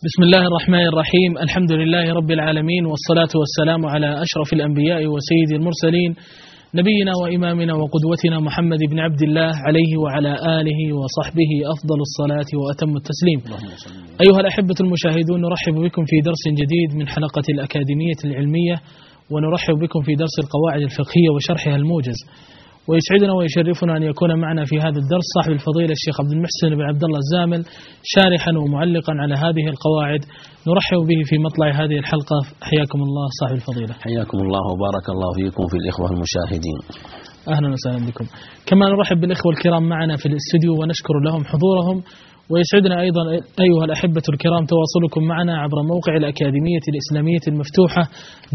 بسم الله الرحمن الرحيم. الحمد لله رب العالمين، والصلاة والسلام على أشرف الأنبياء وسيد المرسلين، نبينا وإمامنا وقدوتنا محمد بن عبد الله عليه وعلى آله وصحبه أفضل الصلاة وأتم التسليم. أيها الأحبة المشاهدون، نرحب بكم في درس جديد من حلقة الأكاديمية العلمية، ونرحب بكم في درس القواعد الفقهية وشرحها الموجز. ويسعدنا ويشرفنا أن يكون معنا في هذا الدرس صاحب الفضيلة الشيخ عبد المحسن بن عبد الله الزامل، شارحا ومعلقا على هذه القواعد. نرحب به في مطلع هذه الحلقة. حياكم الله صاحب الفضيلة. حياكم الله وبارك الله فيكم في الإخوة المشاهدين. أهلا وسهلا بكم. كما نرحب بالإخوة الكرام معنا في الاستوديو ونشكر لهم حضورهم. ويسعدنا أيضا أيها الأحبة الكرام تواصلكم معنا عبر موقع الأكاديمية الإسلامية المفتوحة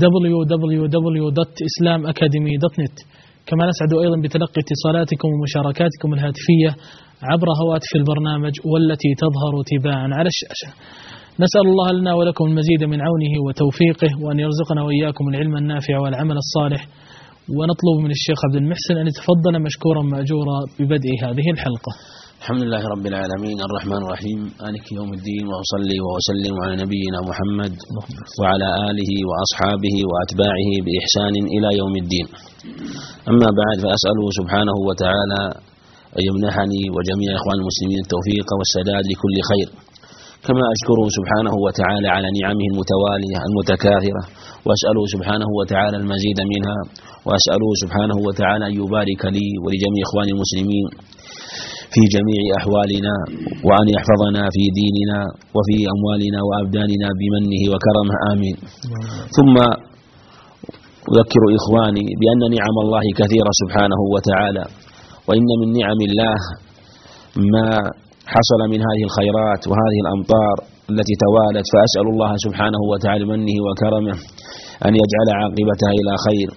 www.islamacademy.net. كما نسعد أيضا بتلقي اتصالاتكم ومشاركاتكم الهاتفية عبر هواتف البرنامج والتي تظهر تباعا على الشاشة. نسأل الله لنا ولكم المزيد من عونه وتوفيقه، وأن يرزقنا وإياكم العلم النافع والعمل الصالح. ونطلب من الشيخ عبد المحسن أن يتفضل مشكورا مأجورا ببدء هذه الحلقة. الحمد لله رب العالمين الرحمن الرحيم مالك يوم الدين، وأصلي وأسلم على نبينا محمد وعلى آله وأصحابه وأتباعه بإحسان إلى يوم الدين. أما بعد، فأسأله سبحانه وتعالى أن يمنحني وجميع إخوان المسلمين التوفيق والسداد لكل خير، كما أشكره سبحانه وتعالى على نعمه المتوالية المتكاثرة، وأسأله سبحانه وتعالى المزيد منها، وأسأله سبحانه وتعالى أن يبارك لي ولجميع إخوان المسلمين في جميع أحوالنا، وأن يحفظنا في ديننا وفي أموالنا وأبداننا بمنه وكرمه، آمين. ثم أذكر إخواني بأن نعم الله كثيرة سبحانه وتعالى، وإن من نعم الله ما حصل من هذه الخيرات وهذه الأمطار التي توالت، فأسأل الله سبحانه وتعالى منه وكرمه أن يجعل عاقبتها إلى خير،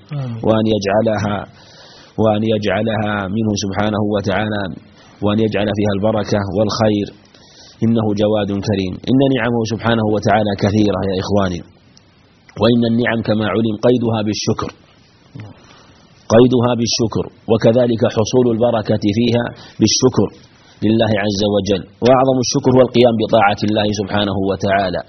وأن يجعلها منه سبحانه وتعالى، وأن يجعل فيها البركة والخير، إنه جواد كريم. إن نعمه سبحانه وتعالى كثيرة يا إخواني، وإن النعم كما علم قيدها بالشكر، وكذلك حصول البركة فيها بالشكر لله عز وجل. وأعظم الشكر هو القيام بطاعة الله سبحانه وتعالى.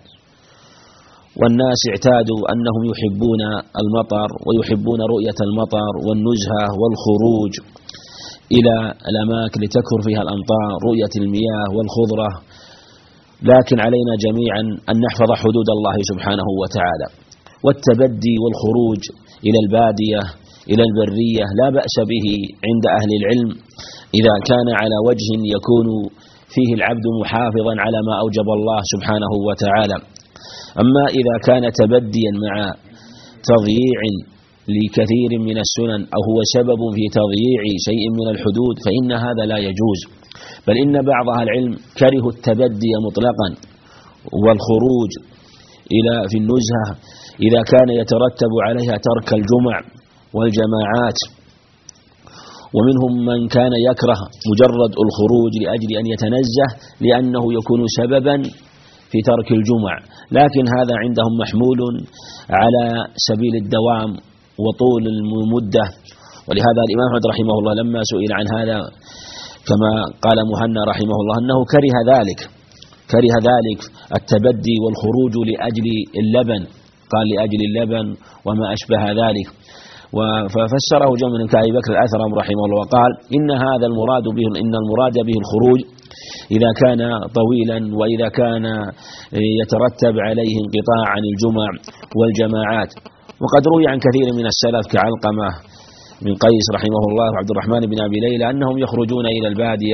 والناس اعتادوا أنهم يحبون المطر، ويحبون رؤية المطر والنزهة والخروج إلى الأماكن لتكثر فيها الأمطار، رؤية المياه والخضرة. لكن علينا جميعا أن نحفظ حدود الله سبحانه وتعالى، والتبدي والخروج إلى البادية إلى البرية لا بأس به عند أهل العلم، إذا كان على وجه يكون فيه العبد محافظا على ما أوجب الله سبحانه وتعالى. أما إذا كان تبديا مع تضييع لكثير من السنن، أو هو سبب في تضييع شيء من الحدود، فإن هذا لا يجوز. بل إن بعض أهل العلم كرهوا التبدي مطلقا والخروج في النزهة إذا كان يترتب عليها ترك الجمع والجماعات. ومنهم من كان يكره مجرد الخروج لأجل أن يتنزه، لأنه يكون سببا في ترك الجمع، لكن هذا عندهم محمول على سبيل الدوام وطول المدة. ولهذا الإمام أحمد رحمه الله لما سئل عن هذا، كما قال مهنا رحمه الله، أنه كره ذلك التبدي والخروج لأجل اللبن، قال لأجل اللبن وما أشبه ذلك. ففسره جمع من كأبي بكر الأثرم رحمه الله وقال إن المراد به الخروج إذا كان طويلا، وإذا كان يترتب عليه انقطاع عن الجمع والجماعات. وقد روي عن كثير من السلف كعلقمة بن قيس رحمه الله وعبد الرحمن بن أبي ليلى أنهم يخرجون إلى البادية.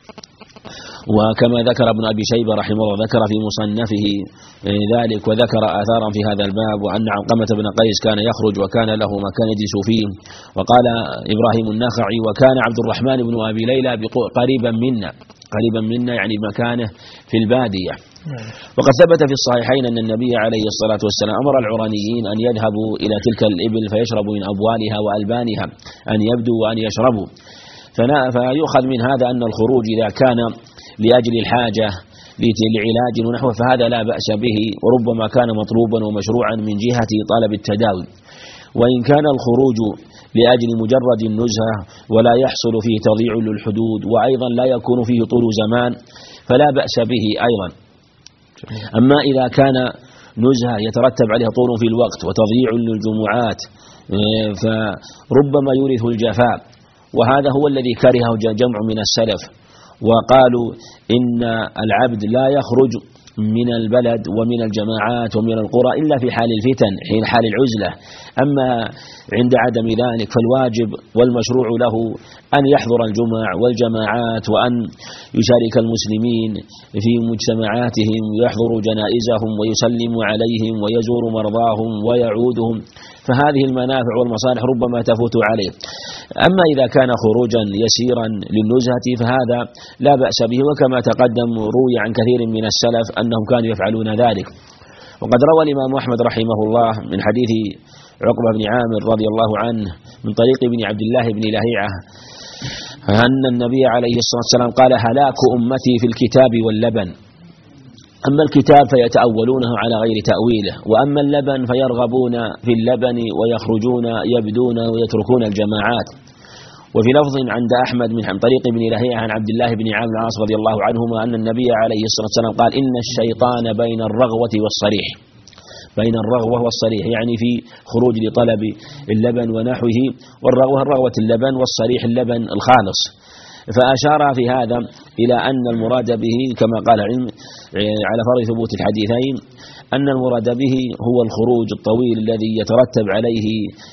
وكما ذكر ابن أبي شيبة رحمه الله ذكر في مصنفه ذلك، وذكر آثارا في هذا الباب، وأن علقمة بن قيس كان يخرج وكان له مكان يجلس فيه. وقال إبراهيم النخعي وكان عبد الرحمن بن أبي ليلى قريبا منا يعني مكانه في البادية. وقد ثبت في الصحيحين أن النبي عليه الصلاة والسلام أمر العرانيين أن يذهبوا إلى تلك الإبل فيشربوا من أبوالها وألبانها، أن يبدوا وأن يشربوا. فيؤخذ من هذا أن الخروج إذا كان لأجل الحاجة لعلاج ونحوه فهذا لا بأس به، وربما كان مطلوبا ومشروعا من جهة طلب التداوي. وإن كان الخروج لأجل مجرد النزهة ولا يحصل فيه تضييع للحدود، وأيضا لا يكون فيه طول زمان، فلا بأس به أيضا. أما إذا كان نزهة يترتب عليها طول في الوقت وتضييع للجمعات فربما يورث الجفاء، وهذا هو الذي كرهه جمع من السلف، وقالوا إن العبد لا يخرج من البلد ومن الجماعات ومن القرى إلا في حال الفتن، حين حال العزلة. أما عند عدم ذلك فالواجب والمشروع له أن يحضر الجمع والجماعات، وأن يشارك المسلمين في مجتمعاتهم، يحضر جنائزهم ويسلم عليهم ويزور مرضاهم ويعودهم، فهذه المنافع والمصالح ربما تفوت عليه. أما إذا كان خروجا يسيرا للنزهة فهذا لا بأس به، وكما تقدم روي عن كثير من السلف أنهم كانوا يفعلون ذلك. وقد روى الإمام أحمد رحمه الله من حديث عقبة بن عامر رضي الله عنه من طريق ابن عبد الله بن لهيعة أن النبي عليه الصلاة والسلام قال: هلاك أمتي في الكتاب واللبن. أما الكتاب فيتأولونه على غير تأويله، وأما اللبن فيرغبون في اللبن ويخرجون يبدون ويتركون الجماعات. وفي لفظ عند أحمد من طريق ابن لهيعة عن عبد الله بن عامر العاص رضي الله عنهما أن النبي عليه الصلاة والسلام قال: إن الشيطان بين الرغوة والصريح، بين الرغوة والصريح، يعني في خروج لطلب اللبن ونحوه، والرغوة رغوة اللبن والصريح اللبن الخالص. فأشار في هذا إلى أن المراد به كما قال العلم على فرض ثبوت الحديثين أن المراد به هو الخروج الطويل الذي يترتب عليه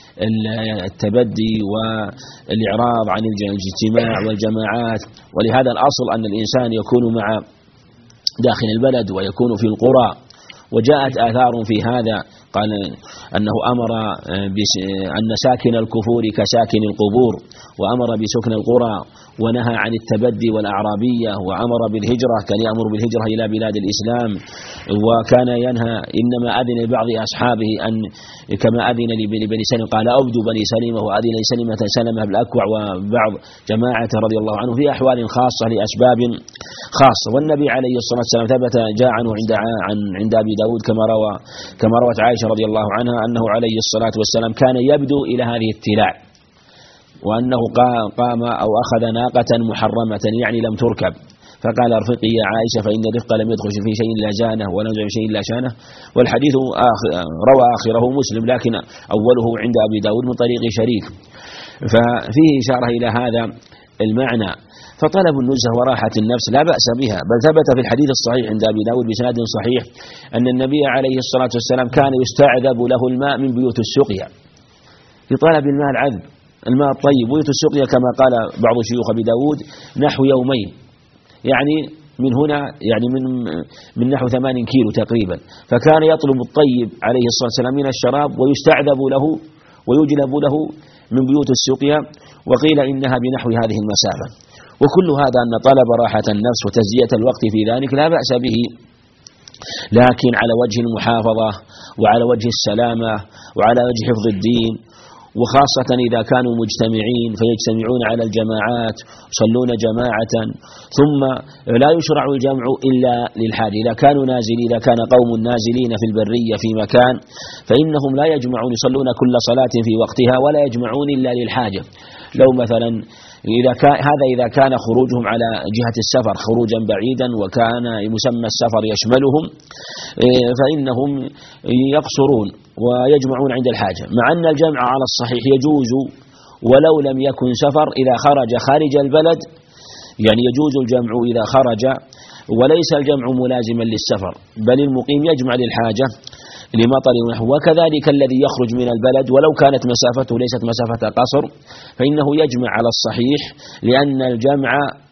التبدي والإعراض عن الاجتماع والجماعات. ولهذا الأصل أن الإنسان يكون مع داخل البلد ويكون في القرى، وجاءت آثار في هذا، قال أنه أمر أن ساكن الكفور كساكن القبور، وأمر بسكن القرى، ونهى عن التبدي والأعرابية، وأمر بالهجرة، كان يأمر بالهجرة إلى بلاد الإسلام، وكان ينهى إنما أذن لبعض أصحابه أن كما أذن لبني سلمة قال أبدوا بني سلمة، وأذن سلمة بالأكوع وبعض جماعة رضي الله عنه في أحوال خاصة لأسباب خاصة. والنبي عليه الصلاة والسلام ثبت جاء عنه عند أبي داود كما روت عائشة رضي الله عنها أنه عليه الصلاة والسلام كان يبدو إلى هذه التلاع، وأنه قام أو أخذ ناقة محرمة يعني لم تركب، فقال: ارفقي يا عائشة فإن الرفق لم يدخل في شيء لا زانه ولا ينزع شيء لا شانه. والحديث روى آخره مسلم، لكن أوله عند أبي داود من طريق شريك، ففيه إشارة إلى هذا المعنى. فطلب النزهة وراحة النفس لا بأس بها، بل ثبت في الحديث الصحيح عند أبي داود بسند صحيح أن النبي عليه الصلاة والسلام كان يستعذب له الماء من بيوت السقيا لطلب الماء العذب، الماء الطيب. بيوت السقيا كما قال بعض شيوخ أبي داود نحو يومين، يعني من هنا يعني من نحو 8 كيلو تقريبا، فكان يطلب الطيب عليه الصلاة والسلام من الشراب ويستعذب له ويجلب له من بيوت السقيا، وقيل إنها بنحو هذه المسافة. وكل هذا أن طلب راحة النفس وتزيية الوقت في ذلك لا بأس به، لكن على وجه المحافظة وعلى وجه السلامة وعلى وجه حفظ الدين، وخاصة إذا كانوا مجتمعين فيجتمعون على الجماعات يصلون جماعة، ثم لا يشرع الجمع إلا للحاجة. إذا كان قوم نازلين في البرية في مكان فإنهم لا يجمعون، يصلون كل صلاة في وقتها ولا يجمعون إلا للحاجة. لو مثلا إذا كان خروجهم على جهة السفر خروجا بعيدا وكان مسمى السفر يشملهم فإنهم يقصرون ويجمعون عند الحاجة، مع أن الجمع على الصحيح يجوز ولو لم يكن سفر إذا خرج خارج البلد، يعني يجوز الجمع إذا خرج وليس الجمع ملازما للسفر، بل المقيم يجمع للحاجة لمطر ونحو. وكذلك الذي يخرج من البلد ولو كانت مسافته ليست مسافة قصر فإنه يجمع على الصحيح، لأن الجمع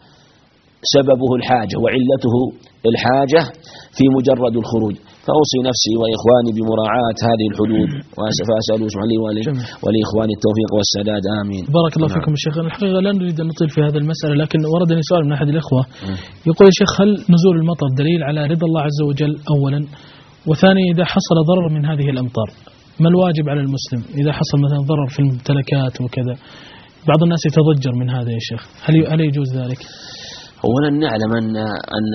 سببه الحاجة وعلته الحاجة في مجرد الخروج. فأوصي نفسي وإخواني بمراعاة هذه الحدود، وأسأل سبحانه ولإخواني التوفيق والسداد، آمين. بارك الله فيكم يا شيخ. الحقيقة لا نريد أن نطيل في هذه المسألة، لكن وردني سؤال من أحد الإخوة يقول: يا شيخ، هل نزول المطر دليل على رضا الله عز وجل أولا؟ وثاني، إذا حصل ضرر من هذه الأمطار ما الواجب على المسلم إذا حصل مثلا ضرر في الممتلكات وكذا؟ بعض الناس يتضجر من هذا يا شيخ، هل يجوز ذلك؟ أولا نعلم أن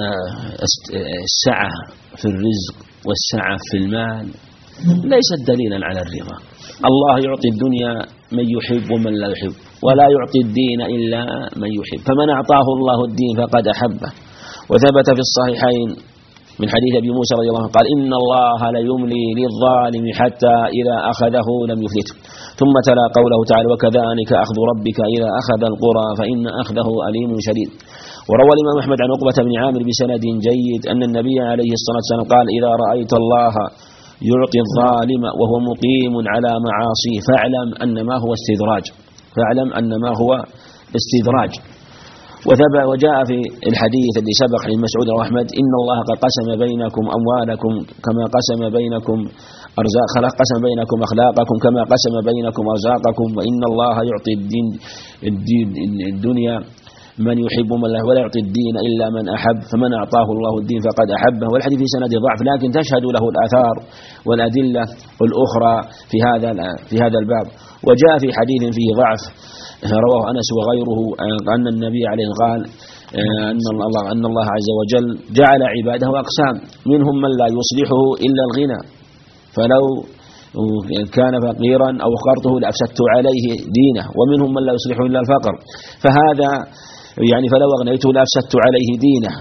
السعة في الرزق والسعة في المال ليست دليلا على الرضا. الله يعطي الدنيا من يحب ومن لا يحب، ولا يعطي الدين إلا من يحب، فمن أعطاه الله الدين فقد أحبه. وثبت في الصحيحين من حديث أبي موسى رضي الله عنه قال إن الله ليملي للظالم حتى إذا أخذه لم يفلته. ثم تلا قوله تعالى وكذلك أخذ ربك إذا أخذ القرى فإن أخذه أليم شديد. وروى الإمام أحمد عن عقبة بن عامر بسند جيد أن النبي عليه الصلاة والسلام قال إذا رأيت الله يعطي الظالم وهو مقيم على معاصيه فاعلم أن ما هو استدراج، فاعلم أن ما هو استدراج. وجاء في الحديث الذي سبق عن مسعود وأحمد إن الله قد قسم بينكم أموالكم كما قسم بينكم قسم بينكم أخلاقكم كما قسم بينكم أرزاقكم، وإن الله يعطي الدنيا من يحب من له ولا يعطي الدين إلا من أحب، فمن أعطاه الله الدين فقد أحبه. والحديث في سند ضعف لكن تشهد له الآثار والأدلة الأخرى في هذا الباب. وجاء في حديث فيه ضعف رواه أنس وغيره أن النبي عليه قال أن الله عز وجل جعل عباده أقسام، منهم من لا يصلحه إلا الغنى، فلو كان فقيرا أو فقرته لأفسدت عليه دينه، ومنهم من لا يصلحه إلا الفقر، فهذا يعني فلو أغنيته لأفسدت عليه دينه.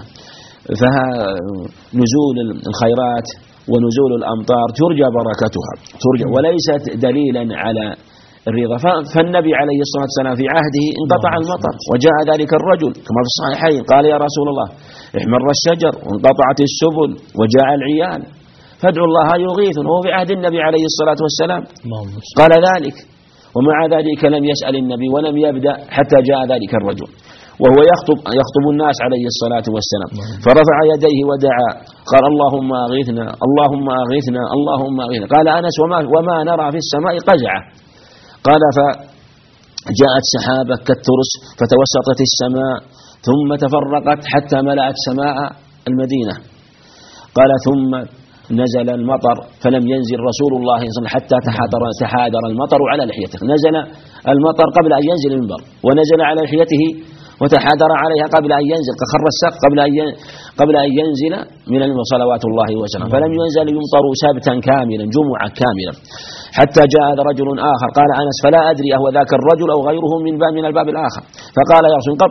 فنزول الخيرات ونزول الأمطار ترجى بركتها وليست دليلا على الرضا. فالنبي عليه الصلاة والسلام في عهده انقطع المطر وجاء ذلك الرجل كما في الصحيحين قال يا رسول الله احمر الشجر وانقطعت السبل وجاء العيال فادعوا الله يغيث، وهو في عهد النبي عليه الصلاة والسلام قال ذلك، ومع ذلك لم يسأل النبي ولم يبدأ حتى جاء ذلك الرجل وهو يخطب الناس عليه الصلاة والسلام، فرفع يديه ودعا قال اللهم أغيثنا اللهم أغيثنا اللهم أغيثنا. قال أنس وما نرى في السماء قزعة. قال فجاءت سحابة كالترس فتوسطت السماء ثم تفرقت حتى ملأت سماء المدينة. قال ثم نزل المطر فلم ينزل رسول الله صلى الله عليه وسلم حتى تحادر المطر على لحيته. نزل المطر قبل أن ينزل المنبر ونزل على لحيته وتحادر عليها قبل أن ينزل كخر السقف قبل أن ينزل من المنبر صلوات الله وسلامه. فلم ينزل يمطر سبتا كاملا جمعة كاملا حتى جاء رجل آخر قال أنس فلا أدري أهو ذاك الرجل أو غيره من الباب الآخر، فقال يا رسول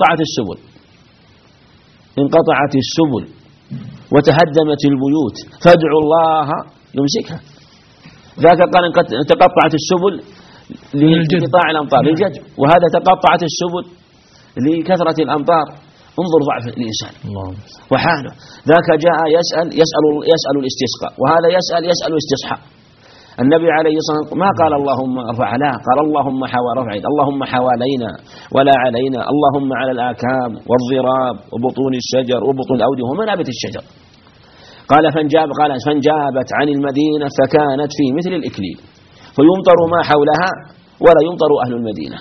انقطعت السبل وتهدمت البيوت فادعوا الله يمسكها. ذاك قال تقطعت السبل لانقطاع الأمطار للجدب، وهذا تقطعت السبل لكثرة الأمطار. انظر ضعف الإنسان وحاله. ذاك جاء يسأل الاستسقاء، وهذا يسأل الاستصحاء. النبي عليه الصلاة والسلام ما قال اللهم ارفع لا، قال اللهم رفعت اللهم حوالينا ولا علينا، اللهم على الآكام والضراب وبطون الشجر وبطون الأودية ومنابت الشجر. قال فانجابت عن المدينة فكانت في مثل الإكليل، فيمطر ما حولها ولا يمطر أهل المدينة.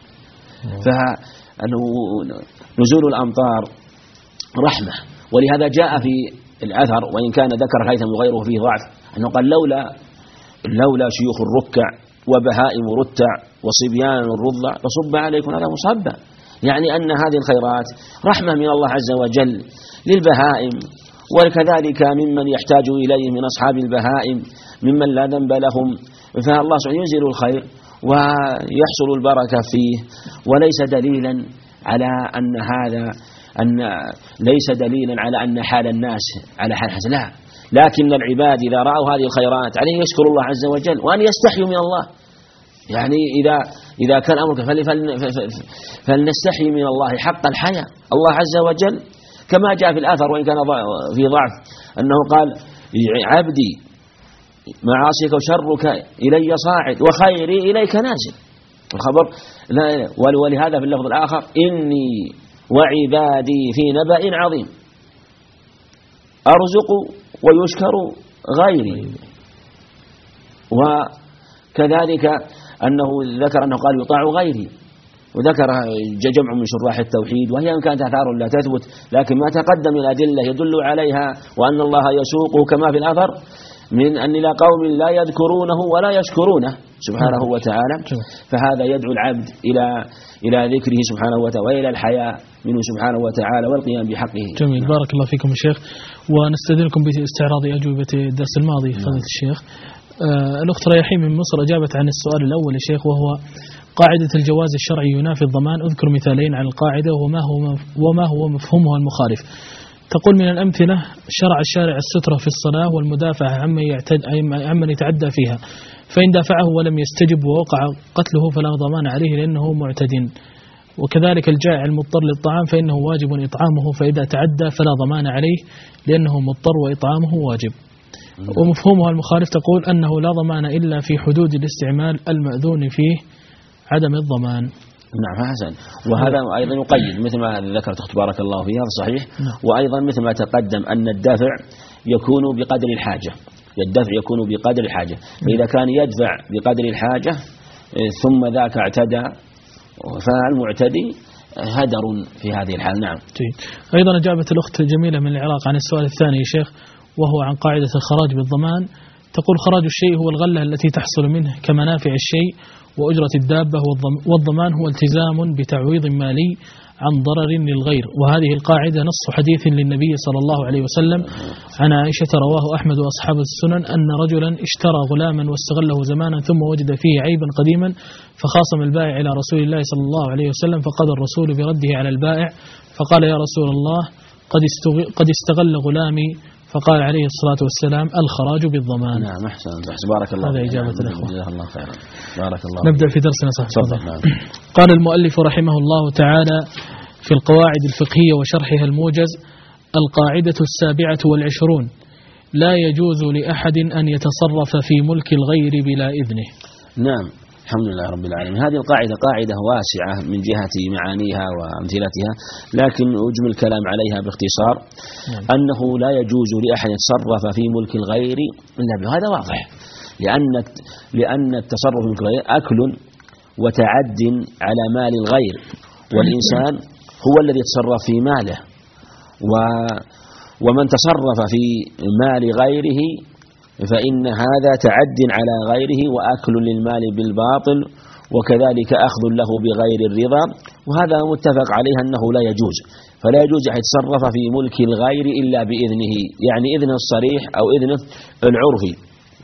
فنزول الأمطار رحمة، ولهذا جاء في الأثر وإن كان ذكر الهيثم وغيره فيه ضعف أنه قال لولا شيوخ الركع وبهائم رتع وصبيان الرضع فصب عليكم هذا مصبا، يعني أن هذه الخيرات رحمة من الله عز وجل للبهائم، وكذلك ممن يحتاج إليه من أصحاب البهائم ممن لا ذنب لهم، فالله سبحانه ينزل الخير ويحصل البركة فيه. وليس دليلا على ليس دليلا على أن حال الناس على حال حسن، لا، لكن العباد إذا رأوا هذه الخيرات عليه يشكر الله عز وجل وأن يستحيوا من الله. يعني إذا كان أمرك فلنستحي من الله حق الحياة. الله عز وجل كما جاء في الآثر وإن كان في ضعف أنه قال عبدي معاصيك وشرك إلي صاعد وخيري إليك نازل. الخبر ولهذا في اللفظ الآخر إني وعبادي في نبأ عظيم أرزق ويشكر غيري. وكذلك أنه ذكر أنه قال يطاع غيري، وذكر جمع من شراح التوحيد وهي إن كانت آثار لا تثبت، لكن ما تقدم من أدلة يدل عليها، وأن الله يسوقه كما في الأثر من أن إلى قوم لا يذكرونه ولا يشكرونه سبحانه وتعالى. فهذا يدعو العبد إلى ذكره سبحانه وتعالى وإلى الحياة منه سبحانه وتعالى والقيام بحقه. جميل، بارك الله فيكم يا شيخ. ونستأذنكم باستعراض أجوبة الدرس الماضي فضيلة الشيخ. الأخت رياحين من مصر أجابت عن السؤال الأول يا شيخ، وهو قاعدة الجواز الشرعي ينافي الضمان، اذكر مثالين على القاعدة وما هو مفهومها المخالف. تقول من الأمثلة شرع الشارع السترة في الصلاة والمدافعة عمن يتعدى فيها، فإن دافعه ولم يستجب ووقع قتله فلا ضمان عليه لأنه معتد. وكذلك الجائع المضطر للطعام فإنه واجب إطعامه، فإذا تعدى فلا ضمان عليه لأنه مضطر وإطعامه واجب. ومفهومها المخالف تقول أنه لا ضمان إلا في حدود الاستعمال المأذون فيه عدم الضمان. نعم حسن. وهذا أيضا يقيد مثل ما ذكرت أخت بارك الله فيها صحيح. وأيضا مثل ما تقدم أن الدفع يكون بقدر الحاجة، الدفع يكون بقدر الحاجة، فإذا كان يدفع بقدر الحاجة ثم ذاك اعتدى فالمعتدي هدر في هذه الحال. نعم. أيضا أجابت الأخت جميلة من العراق عن السؤال الثاني يا شيخ، وهو عن قاعدة الخراج بالضمان. تقول خراج الشيء هو الغلة التي تحصل منه كمنافع الشيء وأجرة الدابة، والضمان هو التزام بتعويض مالي عن ضرر للغير. وهذه القاعدة نص حديث للنبي صلى الله عليه وسلم عن عائشة رواه أحمد وأصحاب السنن أن رجلا اشترى غلاما واستغله زمانا ثم وجد فيه عيبا قديما فخاصم البائع إلى رسول الله صلى الله عليه وسلم، فقضى الرسول برده على البائع فقال يا رسول الله قد استغل غلامي، فقال عليه الصلاة والسلام الخراج بالضمان. نعم أحسن بارك الله. هذا إجابة الأخوة. جزاه الله خيرا. بارك الله. نبدأ في درسنا صحيح. قال المؤلف رحمه الله تعالى في القواعد الفقهية وشرحها الموجز: القاعدة 27 لا يجوز لأحد أن يتصرف في ملك الغير بلا إذنه. نعم الحمد لله رب العالمين. هذه القاعدة قاعدة واسعة من جهة معانيها وأمثلتها، لكن أجمل الكلام عليها باختصار أنه لا يجوز لأحد يتصرف في ملك الغير إلا به. هذا واضح، لأن التصرف في ملك الغير أكل وتعد على مال الغير، والإنسان هو الذي يتصرف في ماله، ومن تصرف في مال غيره فإن هذا تعد على غيره وأكل للمال بالباطل، وكذلك أخذ له بغير الرضا، وهذا متفق عليه أنه لا يجوز. فلا يجوز أن يتصرف في ملك الغير إلا بإذنه، يعني إذنه الصريح أو إذنه العرفي.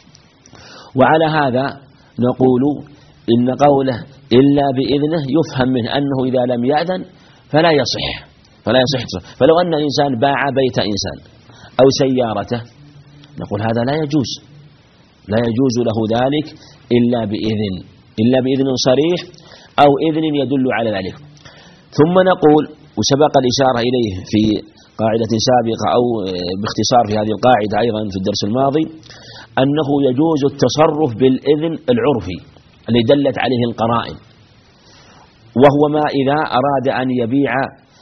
وعلى هذا نقول إن قوله إلا بإذنه يفهم منه أنه إذا لم يأذن فلا يصح. فلو أن إنسان باع بيت إنسان أو سيارته نقول هذا لا يجوز له ذلك إلا بإذن صريح أو إذن يدل على ذلك. ثم نقول، وسبق الإشارة إليه في قاعدة سابقة أو باختصار في هذه القاعدة أيضا في الدرس الماضي، أنه يجوز التصرف بالإذن العرفي الذي دلت عليه القرائن، وهو ما إذا أراد أن يبيع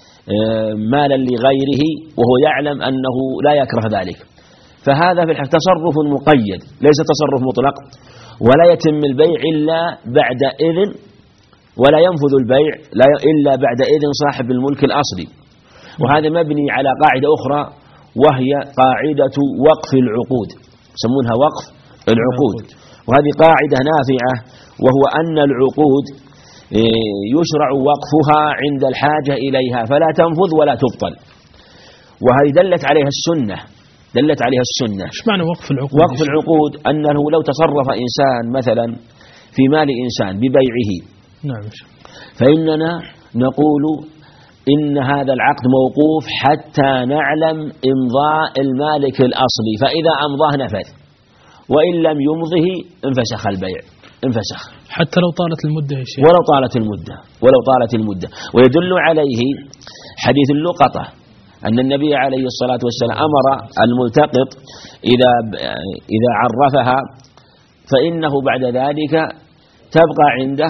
مالا لغيره وهو يعلم أنه لا يكره ذلك، فهذا في الحقيقة تصرف مقيد ليس تصرف مطلق، ولا يتم البيع إلا بعد إذن، ولا ينفذ البيع إلا بعد إذن صاحب الملك الأصلي. وهذا مبني على قاعدة أخرى وهي قاعدة وقف العقود، يسمونها وقف العقود، وهذه قاعدة نافعة، وهو أن العقود يشرع وقفها عند الحاجة إليها فلا تنفذ ولا تبطل، وهذه دلت عليها السنة. ايش معنى وقف العقود؟ وقف العقود أنه لو تصرف إنسان مثلا في مال إنسان ببيعه، نعم، فإننا نقول إن هذا العقد موقوف حتى نعلم إمضاء المالك الأصلي، فإذا أمضاه نفذ، وإن لم يمضه انفسخ البيع، انفسخ حتى لو طالت المدة يا شيخ. ولو طالت المدة. ويدل عليه حديث اللقطة أن النبي عليه الصلاة والسلام أمر الملتقط إذا عرفها فإنه بعد ذلك تبقى عنده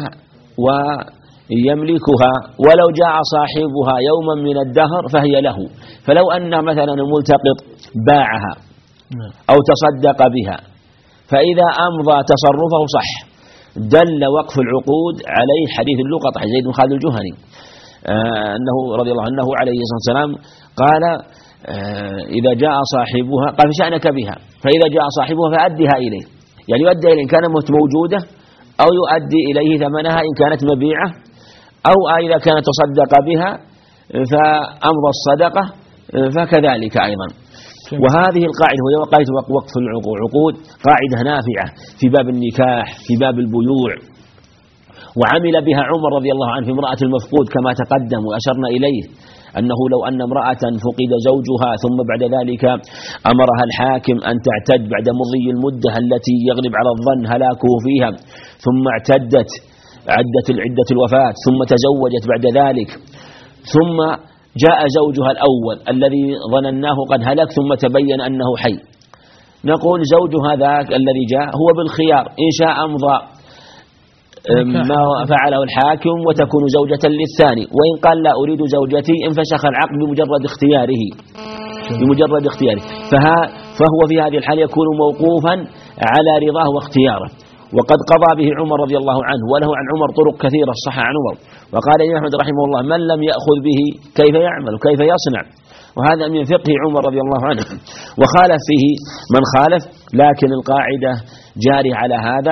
ويملكها، ولو جاء صاحبها يوما من الدهر فهي له. فلو أن مثلا الملتقط باعها أو تصدق بها فإذا أمضى تصرفه صح. دل وقف العقود عليه حديث اللقطة زيد بن خالد الجهني أنه رضي الله عنه عليه الصلاة والسلام قال إذا جاء صاحبها قال فشأنك بها، فإذا جاء صاحبها فأدها إليه، يعني يؤدي إليه إن كانت موجودة، أو يؤدي إليه ثمنها إن كانت مبيعة، أو إذا كانت تصدق بها فأمضى الصدقة فكذلك أيضا. وهذه القاعدة وهي قاعدة وقف العقود قاعدة نافعة في باب النكاح، في باب البيوع، وعمل بها عمر رضي الله عنه في امرأة المفقود كما تقدم وأشرنا إليه، أنه لو أن امرأة فقد زوجها ثم بعد ذلك أمرها الحاكم أن تعتد بعد مضي المدة التي يغلب على الظن هلاكه فيها، ثم اعتدت عدة الوفاة، ثم تزوجت بعد ذلك، ثم جاء زوجها الأول الذي ظنناه قد هلك ثم تبين أنه حي، نقول زوجها ذاك الذي جاء هو بالخيار، إن شاء أمضى ما فعله الحاكم وتكون زوجة للثاني، وإن قال لا أريد زوجتي انفسخ العقد بمجرد اختياره، فهو في هذه الحال يكون موقوفا على رضاه واختياره. وقد قضى به عمر رضي الله عنه، وله عن عمر طرق كثيرة صح عن عمر. وقال الإمام أحمد رحمه الله: من لم يأخذ به كيف يعمل وكيف يصنع؟ وهذا من فقه عمر رضي الله عنه، وخالف فيه من خالف، لكن القاعدة جاري على هذا.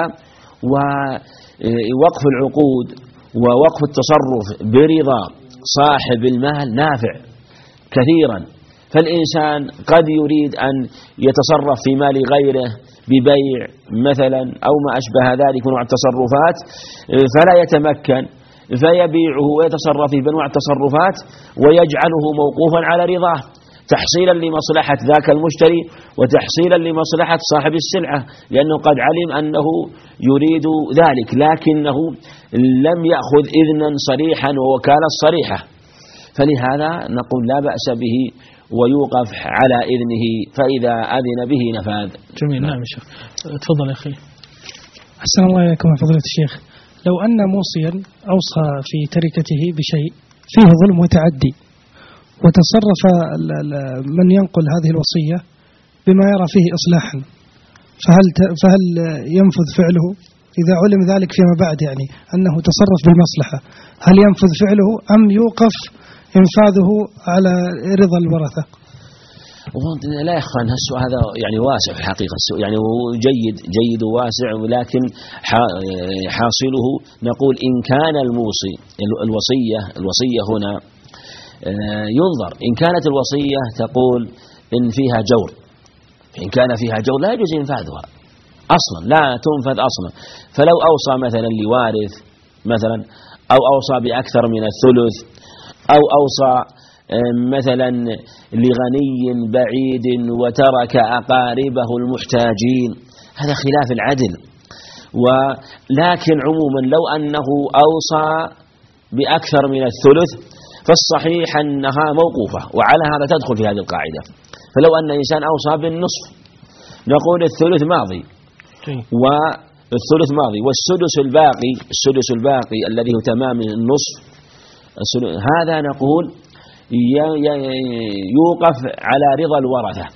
ووقف العقود ووقف التصرف برضا صاحب المال نافع كثيرا، فالإنسان قد يريد أن يتصرف في مال غيره ببيع مثلا أو ما أشبه ذلك من التصرفات فلا يتمكن، فيبيعه ويتصرف في بنوع التصرفات ويجعله موقوفا على رضاه، تحصيلا لمصلحة ذاك المشتري وتحصيلا لمصلحة صاحب السلعة، لأنه قد علم أنه يريد ذلك لكنه لم يأخذ إذنا صريحا ووكالة صريحة، فلهذا نقول لا بأس به ويوقف على إذنه، فإذا أذن به نفاذ. جميل. نعم يا شيخ، تفضل يا أخي. أحسن الله إليكم يا فضيلة الشيخ. لو أن موصيا أوصى في تركته بشيء فيه ظلم وتعدي، وتصرف من ينقل هذه الوصية بما يرى فيه إصلاحا، فهل ينفذ فعله إذا علم ذلك فيما بعد، يعني أنه تصرف بالمصلحة، هل ينفذ فعله أم يوقف إنفاذه على رضا الورثة؟ لا يخفى أن السؤال هذا يعني واسع في الحقيقة، يعني جيد وواسع، ولكن حاصله نقول إن كان الموصي الوصية هنا ينظر، إن كانت الوصية تقول إن فيها جور، إن كان فيها جور لا يجوز إنفاذها أصلا، لا تنفذ أصلا. فلو أوصى مثلا لوارث مثلا، أو أوصى بأكثر من الثلث، أو أوصى مثلا لغني بعيد وترك أقاربه المحتاجين، هذا خلاف العدل. ولكن عموما لو أنه أوصى بأكثر من الثلث فالصحيح أنها موقوفة، وعلى هذا تدخل في هذه القاعدة. فلو أن إنسان أوصى بالنصف نقول الثلث ماضي والثلث ماضي، والسدس الباقي الذي هو تمام النصف، هذا نقول يوقف على رضا الورثة،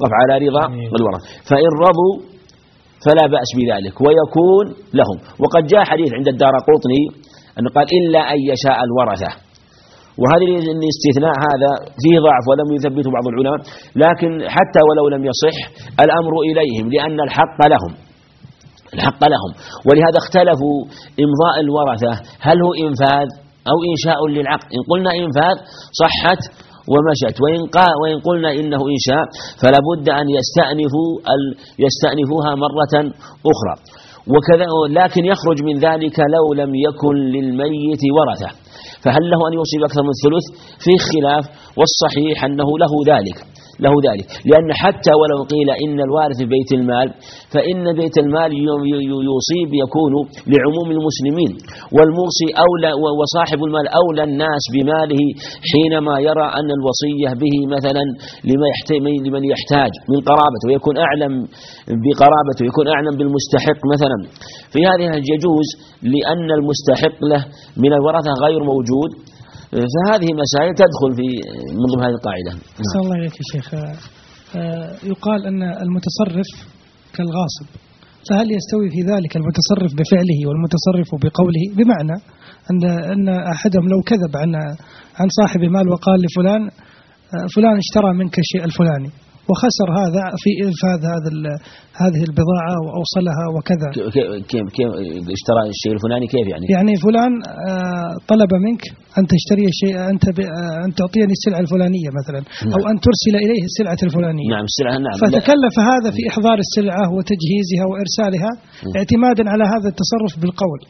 فإن رضوا فلا بأس بذلك ويكون لهم. وقد جاء حديث عند الدارقطني أنه قال إلا أن يشاء الورثة، وهذا الاستثناء هذا فيه ضعف ولم يثبته بعض العلماء، لكن حتى ولو لم يصح الأمر إليهم لأن الحق لهم، ولهذا اختلفوا إمضاء الورثة هل هو إنفاذ أو إنشاء للعقد. إن قلنا إنفاذ صحت ومشت، وإن قلنا إنه إنشاء فلا بد أن يستأنفوها مرة أخرى. وكذا لكن يخرج من ذلك لو لم يكن للميت ورثة، فهل له أن يوصي بأكثر من الثلث؟ فيه خلاف، والصحيح أنه له ذلك، لأن حتى ولو قيل إن الوارث في بيت المال فإن بيت المال يصيب يكون لعموم المسلمين، والموصي أولى وصاحب المال أولى الناس بماله حينما يرى أن الوصية به مثلا لمن يحتاج من قرابته ويكون أعلم بقرابته ويكون أعلم بالمستحق مثلا. في هذه يجوز لأن المستحق له من الورثة غير موجود، فهذه مسائل تدخل في من ضمن هذه القاعدة. أحسن الله إليك يا شيخ. يقال أن المتصرف كالغاصب، فهل يستوي في ذلك المتصرف بفعله والمتصرف بقوله؟ بمعنى أن أحدهم لو كذب عن صاحب مال وقال فلان اشترى منك الشيء الفلاني وخسر هذا في إنفاذ هذه البضاعة وأوصلها وكذا. كيف اشترى الشيء الفلاني؟ كيف يعني فلان طلب منك أن تشتري الشيء، أن تعطيني السلعة الفلانية مثلا، أو أن ترسل إليه السلعة الفلانية. نعم السلعة، نعم. فتكلف هذا في إحضار السلعة وتجهيزها وإرسالها اعتمادا على هذا التصرف بالقول.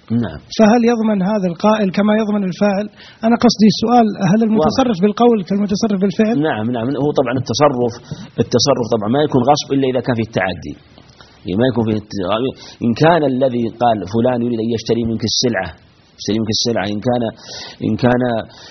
نعم. فهل يضمن هذا القائل كما يضمن الفاعل؟ أنا قصدي السؤال هل المتصرف بالقول كالمتصرف بالفعل؟ نعم نعم. هو طبعا التصرف طبعا ما يكون غصب إلا إذا كان في التعدي، ما يكون في إن كان الذي قال فلان يريد أن يشتري منك السلعة، إن كان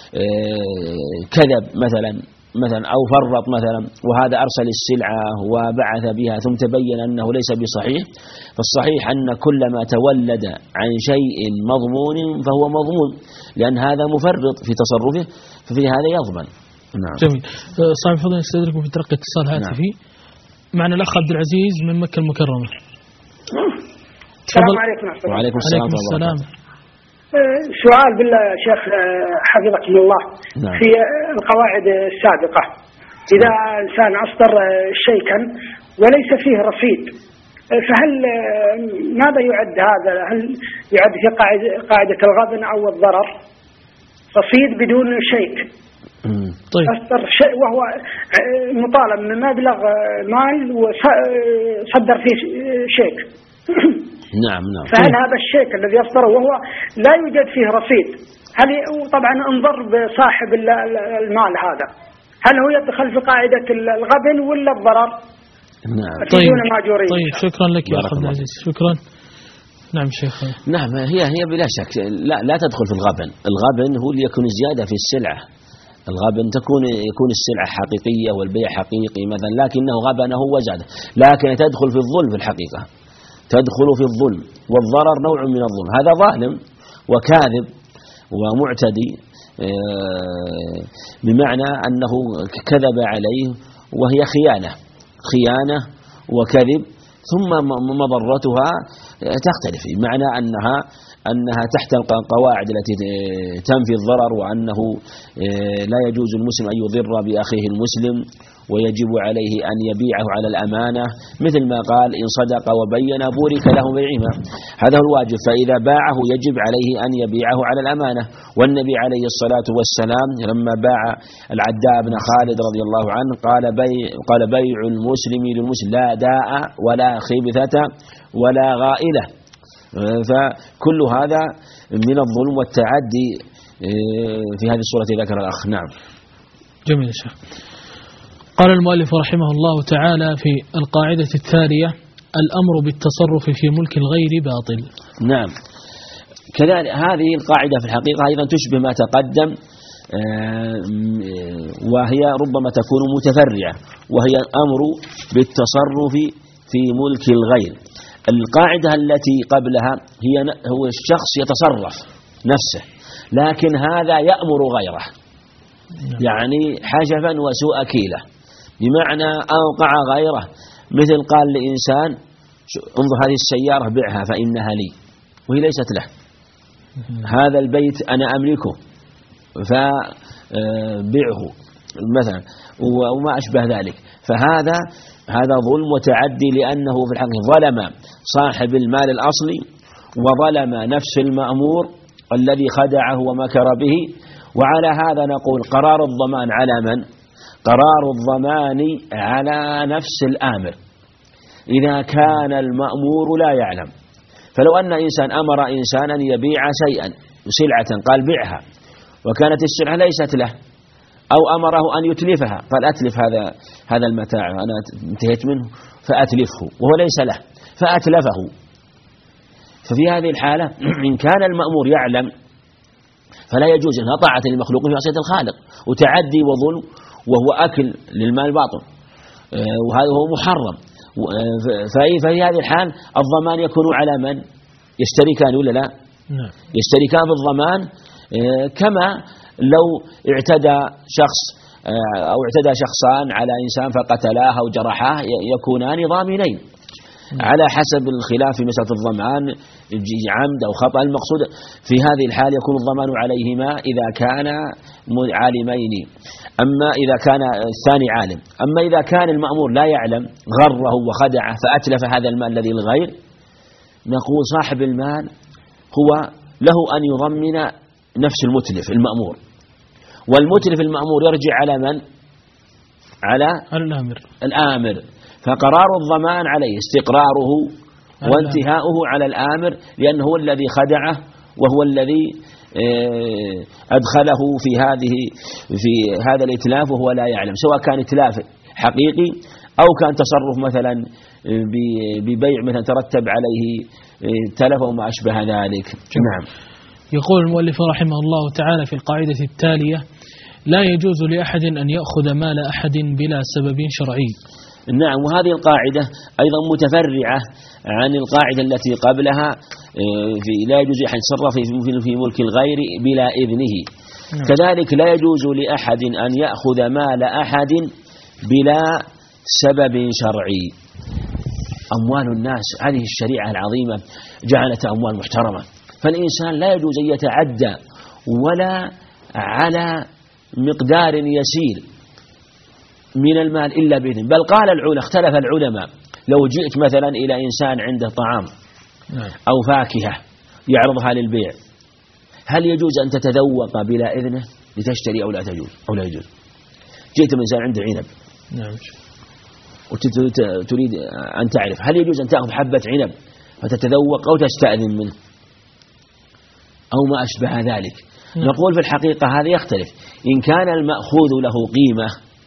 كذب مثلا أو فرط مثلا، وهذا أرسل السلعة وبعث بها ثم تبين أنه ليس بصحيح، فالصحيح أن كل ما تولد عن شيء مضمون فهو مضمون، لأن هذا مفرط في تصرفه، ففي هذا يضمن. نعم. جميل. صاحب فضل استدركم في تلقي اتصال هاتفي. نعم. معنا الأخ عبد العزيز من مكة المكرمة. السلام عليكم. وعليكم السلام. سؤال بالله يا شيخ حفظكم الله. نعم. في القواعد السابقة إذا إنسان أصدر شيئا وليس فيه رصيد، فهل ماذا يعد هذا؟ هل يعد في قاعدة الغبن أو الضرر رصيد بدون شيء؟ طيب. أصدر شيء وهو مطالب من مبلغ مال وصدر فيه شيك. نعم. فهل هذا الشيك الذي يصدره وهو لا يوجد فيه رصيد، هل طبعا انظر بصاحب المال هذا، هل هو يدخل في قاعدة الغبن ولا الضرر؟ نعم. طيب شكرا لك يا أخي العزيز. شكرا. نعم شيخ. نعم. هي بلا شك لا تدخل في الغبن. الغبن هو اللي يكون زيادة في السلعة. الغبن يكون السلعة حقيقية والبيع حقيقي مثلا، لكنه غبنه وزاده، لكن تدخل في الظلم في الحقيقة، تدخل في الظلم، والضرر نوع من الظلم. هذا ظالم وكاذب ومعتدي، بمعنى أنه كذب عليه وهي خيانة وكذب، ثم مضرتها تختلف، بمعنى أنها تحت القواعد التي تنفي الضرر، وأنه لا يجوز المسلم أن يضر بأخيه المسلم، ويجب عليه أن يبيعه على الأمانة، مثل ما قال إن صدق وبين بورك له بيعهما. هذا هو الواجب، فإذا باعه يجب عليه أن يبيعه على الأمانة. والنبي عليه الصلاة والسلام لما باع العداء بن خالد رضي الله عنه قال بيع المسلم للمسلم لا داء ولا خبثة ولا غائلة. فكل هذا من الظلم والتعدي في هذه الصورة ذكر الأخ. نعم. جميل يا شيخ. قال المؤلف رحمه الله تعالى في القاعدة التالية: الأمر بالتصرف في ملك الغير باطل. نعم. كذلك هذه القاعدة في الحقيقة أيضا تشبه ما تقدم، وهي ربما تكون متفرعة، وهي الأمر بالتصرف في ملك الغير. القاعدة التي قبلها هو الشخص يتصرف نفسه، لكن هذا يأمر غيره، يعني حجفا وسوء كيلة، بمعنى أوقع غيره. مثل قال لإنسان انظر هذه السيارة بعها فإنها لي، وهي ليست له. هذا البيت أنا أملكه فبعه مثلا، وما أشبه ذلك. فهذا ظلم وتعدي، لأنه في الحقيقة ظلم صاحب المال الأصلي، وظلم نفس المأمور الذي خدعه ومكر به. وعلى هذا نقول قرار الضمان على من؟ قرار الضمان على نفس الآمر إذا كان المأمور لا يعلم. فلو أن إنسان أمر إنسانا يبيع شيئا سلعة قال بيعها، وكانت السلعة ليست له، أو أمره أن يتلفها قال أتلف هذا المتاع أنا انتهيت منه فأتلفه، وهو ليس له فأتلفه. ففي هذه الحالة إن كان المأمور يعلم فلا يجوز أنها طاعة للمخلوق في معصية الخالق، وتعدي وظلم، وهو أكل للمال الباطل، وهذا هو محرم. ففي هذه الحال الضمان يكون على من؟ يشتركان ولا لا؟ يشتركان في الضمان، كما لو اعتدى شخص أو اعتدى شخصان على إنسان فقتلاه أو جرحاه، يكونان ضامنين على حسب الخلاف في مسألة الضمان، عمد أو خطأ. المقصود في هذه الحال يكون الضمان عليهما إذا كان عالمين، أما إذا كان الثاني عالم. أما إذا كان المأمور لا يعلم غره وخدعه فأتلف هذا المال الذي للغير، نقول صاحب المال هو له أن يضمن نفس المتلف المأمور، والمتلف المأمور يرجع على من؟ على الآمر. فقرار الضمان عليه استقراره وانتهاؤه على الآمر، لأنه هو الذي خدعه وهو الذي أدخله في هذا الإتلاف وهو لا يعلم، سواء كان إتلاف حقيقي أو كان تصرف مثلا ببيع مثلا ترتب عليه تلف وما أشبه ذلك. نعم. يقول المؤلف رحمه الله تعالى في القاعدة التالية: لا يجوز لأحد أن يأخذ مال أحد بلا سبب شرعي. نعم، وهذه القاعدة أيضا متفرعة عن القاعدة التي قبلها في لا يجوز أن يتصرف في ملك الغير بلا إذنه. كذلك لا يجوز لأحد أن يأخذ مال أحد بلا سبب شرعي. أموال الناس، هذه الشريعة العظيمة جعلت أموال محترمة، فالإنسان لا يجوز أن يتعدى ولا على مقدار يسير من المال إلا بإذن. بل قال العلماء، اختلف العلماء، لو جئت مثلا إلى إنسان عنده طعام أو فاكهة يعرضها للبيع، هل يجوز أن تتذوق بلا إذنه لتشتري أو لا تجوز أو لا يجوز؟ جئت من إنسان عنده عنب وتريد أن تعرف هل يجوز أن تأخذ حبة عنب فتتذوق أو تستأذن منه أو ما أشبه ذلك؟ نقول في الحقيقة هذا يختلف. إن كان المأخوذ له قيمة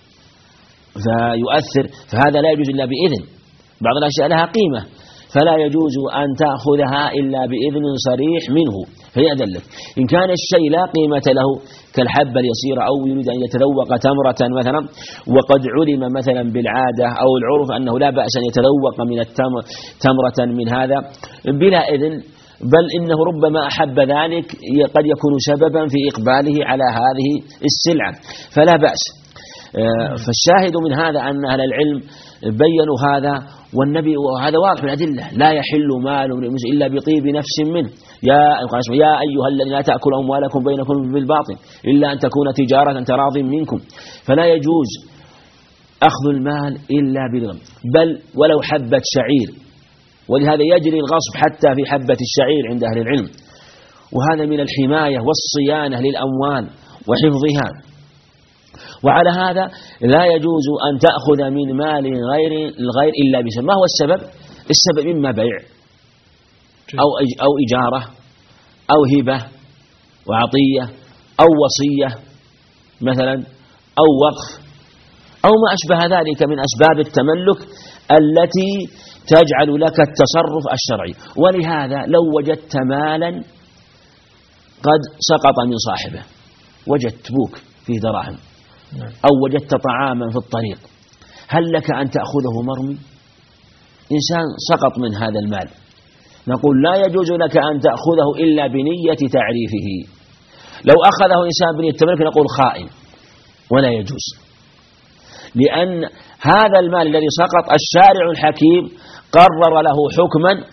فيؤثر فهذا لا يجوز إلا بإذن. بعض الأشياء لها قيمة فلا يجوز أن تأخذها إلا بإذن صريح منه فيأذن لك. إن كان الشيء لا قيمة له كالحبة اليسيرة أو يريد أن يتذوق تمرة مثلا، وقد علم مثلا بالعادة أو العرف أنه لا بأس أن يتذوق من تمرة من هذا بلا إذن، بل إنه ربما أحب ذلك قد يكون سببا في إقباله على هذه السلعة فلا بأس. فالشاهد من هذا أن أهل العلم بيّنوا هذا، والنبي وهذا واضح في الأدلة: لا يحل مال إلا بطيب نفس منه. يا أيها الذين لا تأكلوا أموالكم بينكم بالباطل إلا أن تكون تجارة تراض منكم. فلا يجوز أخذ المال إلا بالغم، بل ولو حبة شعير، ولهذا يجري الغصب حتى في حبة الشعير عند أهل العلم، وهذا من الحماية والصيانة للأموال وحفظها. وعلى هذا لا يجوز أن تأخذ من مال الغير إلا بسبب. ما هو السبب؟ السبب إما بيع أو إجارة أو هبة وعطية أو وصية مثلا أو وقف أو ما أشبه ذلك من أسباب التملك التي تجعل لك التصرف الشرعي. ولهذا لو وجدت مالا قد سقط من صاحبه، وجدت بوك فيه دراهم أو وجدت طعاما في الطريق، هل لك أن تأخذه مرمي؟ إنسان سقط من هذا المال، نقول لا يجوز لك أن تأخذه إلا بنية تعريفه. لو أخذه إنسان بنية التملك نقول خائن، ولا يجوز، لأن هذا المال الذي سقط الشارع الحكيم قرر له حكما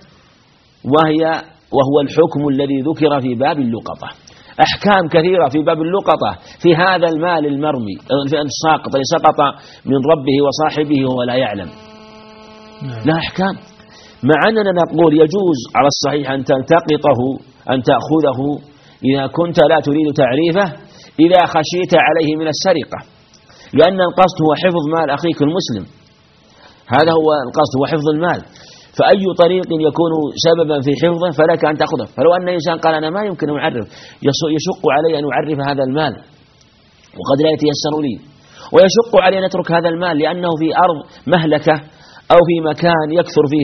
وهو الحكم الذي ذكر في باب اللقطة. أحكام كثيرة في باب اللقطة في هذا المال المرمي في الساقط الذي سقط من ربه وصاحبه وهو لا يعلم، لا أحكام. مع أننا نقول يجوز على الصحيح أن تلتقطه أن تأخذه إذا كنت لا تريد تعريفه إذا خشيت عليه من السرقة، لأن القصد هو حفظ مال أخيك المسلم، هذا هو القصد، هو حفظ المال. فأي طريق يكون سببا في حفظه فلك أن تأخذه. فلو أن إنسان قال أنا ما يمكن أن أعرف، يشق علي أن أعرف هذا المال وقد لا يتيسر لي، ويشق علي أن أترك هذا المال لأنه في أرض مهلكة أو في مكان يكثر فيه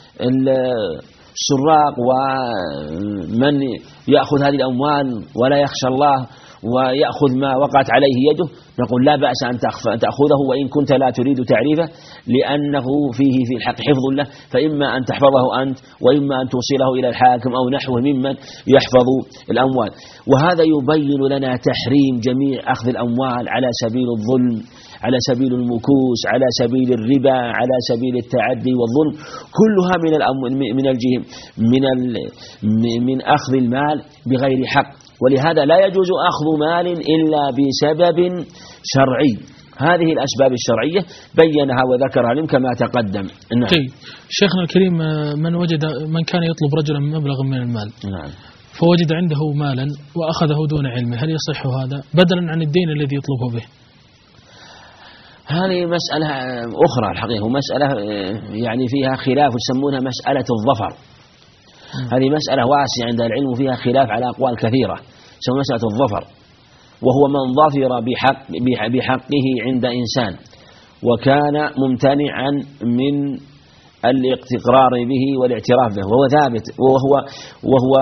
السراق ومن يأخذ هذه الأموال ولا يخشى الله ويأخذ ما وقعت عليه يده، نقول لا بأس أن تأخذه وإن كنت لا تريد تعريفه، لأنه فيه في الحق حفظ له، فإما أن تحفظه أنت وإما أن توصله إلى الحاكم أو نحوه ممن يحفظ الأموال. وهذا يبين لنا تحريم جميع أخذ الأموال على سبيل الظلم، على سبيل المكوس، على سبيل الربا، على سبيل التعدي والظلم، كلها من أخذ المال بغير حق. ولهذا لا يجوز أخذ مال إلا بسبب شرعي. هذه الأسباب الشرعية بينها وذكرها لهم كما تقدم. نعم. شيخنا الكريم، من كان يطلب رجلا مبلغا من المال، نعم، فوجد عنده مالا وأخذه دون علمه، هل يصح هذا بدلا عن الدين الذي يطلبه به؟ هذه مسألة أخرى الحقيقة، ومسألة يعني فيها خلاف يسمونها مسألة الظفر. هذه مسألة واسعة عند العلم وفيها خلاف على أقوال كثيرة، يسمونها مسألة الظفر، وهو من ظفر بحقه عند إنسان وكان ممتنعا من الاقترار به والاعتراف به، وهو ثابت وهو